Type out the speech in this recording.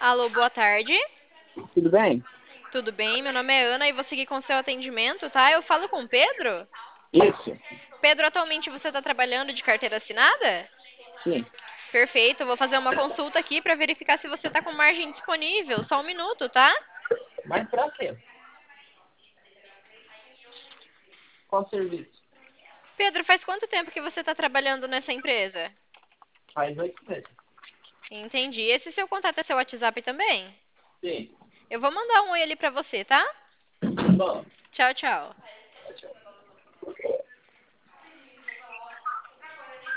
Alô, boa tarde. Tudo bem? Tudo bem? Meu nome é Ana e vou seguir com o seu atendimento, tá? Eu falo com o Pedro? Isso, Pedro, atualmente você está trabalhando de carteira assinada? sim. Perfeito, eu vou fazer uma consulta aqui para verificar se você está com margem disponível. Só um minuto, tá? Mas pra quê? Qual serviço? Pedro, faz quanto tempo que você está trabalhando nessa empresa? Faz 8 meses. Entendi. Esse seu contato é seu WhatsApp também? Sim. Eu vou mandar um oi ali para você, tá? Bom. Tchau, tchau.